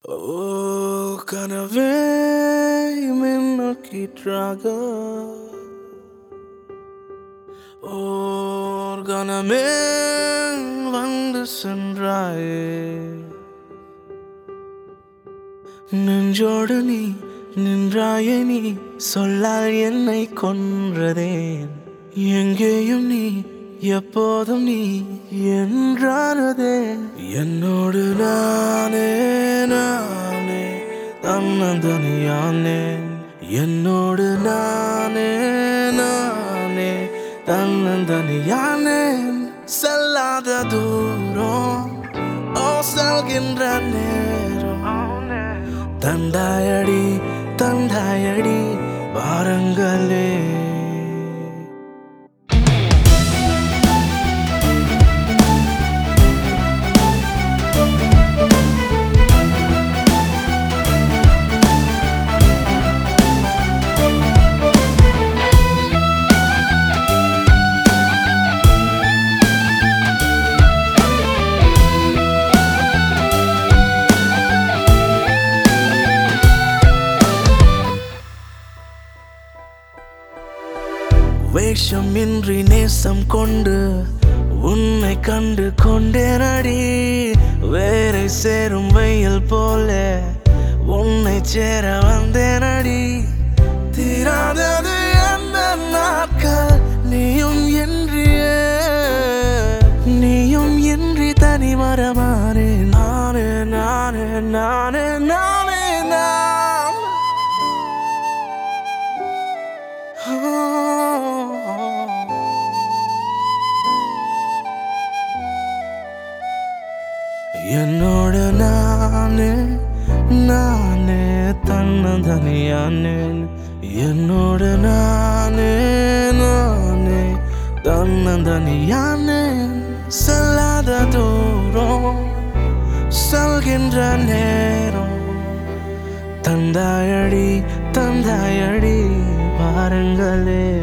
ஓ கனவே மின்னல் கீற்றாக ஓர் கணமே வந்து சென்றாயே நெஞ்சோடு நீ நின்றாயே நீ சொல்லால் என்னை கொன்றதேன் எங்கேயும் நீ எப்போதும் நீ என்றானதே என்னோடு நானே நானே தன்னந்தனியானேன் என்னோடு நானே நானே தன்னந்தனியானேன் செல்லாத தூரம் ஓ செல்கின்ற நேரம் தந்தாயடி தந்தாயடி வாரங்களே வேஷமின்றி நேசம் கொண்டு உன்னை கண்டு கொண்டேனடி வேரை சேரும் வெயில் போல உன்னை சேர வந்தேனடி தீராதது எந்த நாட்கள் நீயும் இன்றி தனி மரமானே நானே நானே நானே நானே நான் என்னோட நானே நானே தன்னந்தனியானேன் என்னோட நானே நானே தன்னந்தனியானேன் செல்லாத தூரம் செல்கின்ற நேரம் தந்தாயடி தந்தாயடி வாருங்களே